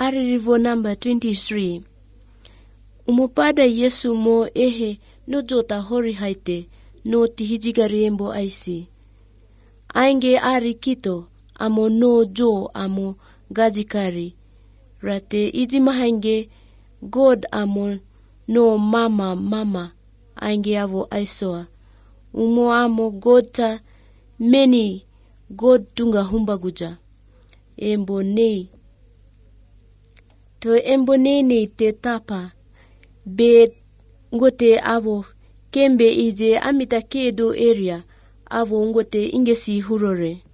Aririvo number 23. Umupada Yesu mo ehe no jota hori haite no tihijigarembo aisi. Ainge ari kito amo no jo amo gajikari. Rate iji mahange God amo no mama ainge avo aisoa. Umo amo God ta many God tunga humbaguja. Embo nei. To embo nei te tapa. Be ngote avo kembe ije amita kedo area avo ngote ingesi hurore.